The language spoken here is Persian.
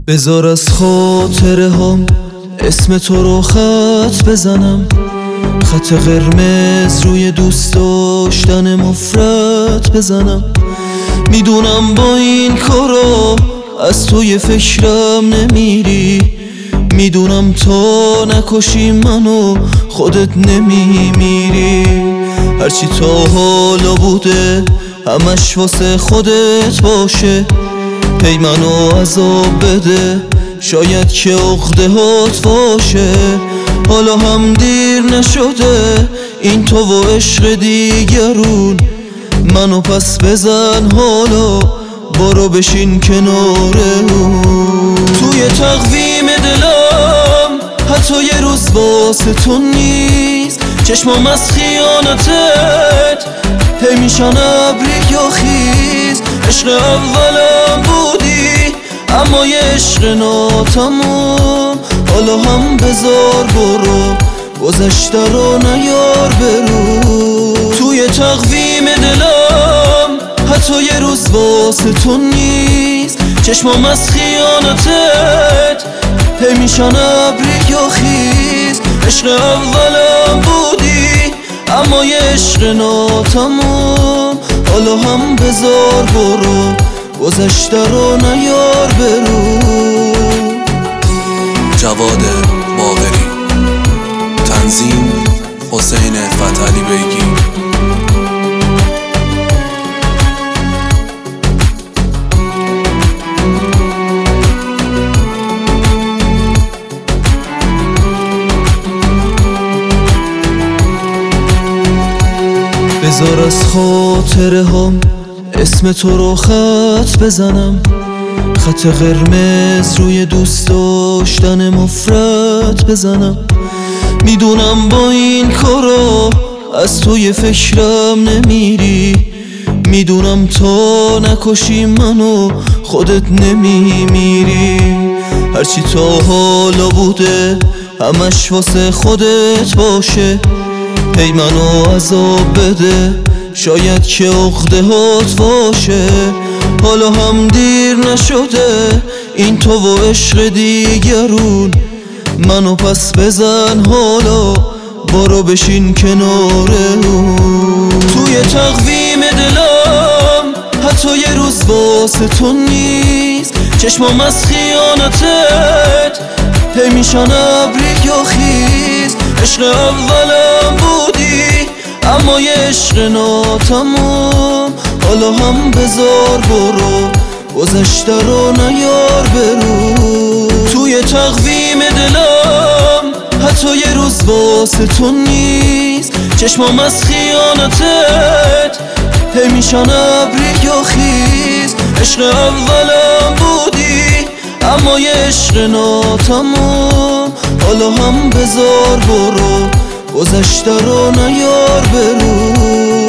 بذار از خاطره هم اسم تو رو خط بزنم، خط قرمز روی دوست داشتن مفرد بزنم. میدونم با این کارا از توی فکرم نمیری، میدونم تا نکشی منو خودت نمیمیری. هرچی تا حالا بوده همش واسه خودت باشه، هی منو عذاب بده شاید که عقده هات باشه. حالا هم دیر نشده این تو و عشق دیگرون، منو پس بزن حالا برو بشین کنار اون. توی تقویم دلم حتی یه روز واسه تو نیست، چشمام از خیانتت هی میشن ابری یا خیز. عشق اولم بودی اما یه عشق ناتموم، حالا هم بذار برو گذشته رو نیار برو. توی تقویم دلم حتی یه روز واسه تو نیست، چشمام از خیانتت هی میشن ابری یا خیز. عشق اولم بودی اما یه عشق ناتموم، حالا هم بذار برو گذشته رو نیار برو. جواد باقری، تنظیم حسین فتحعلی بیگی. بذار از خاطره هم اسم تو رو خط بزنم، خط قرمز روی دوست داشتن مفرد بزنم. میدونم با این کارا از توی فکرم نمیری، میدونم تا نکشی منو خودت نمیمیری. هرچی تا حالا بوده همش واسه خودت باشه، هی منو عذاب بده شاید که عقده هات باشه. حالا هم دیر نشده این تو و عشق دیگرون، منو پس بزن حالا برو بشین کنار اون. توی تقویم دلم حتی یه روز واسه تو نیست، چشمام از خیانتت هی میشن ابری یا خیز. عشق اولم بودی اما یه عشق ناتموم، حالا هم بذار برو گذشته رو نیار برو. توی تقویم دلم حتی یه روز واسه تو نیست، چشمام از خیانتت هی میشن ابری یا خیز. عشق اولم بودی اما یه عشق ناتموم، حالا هم بذار برو گذشته رو نیار برو.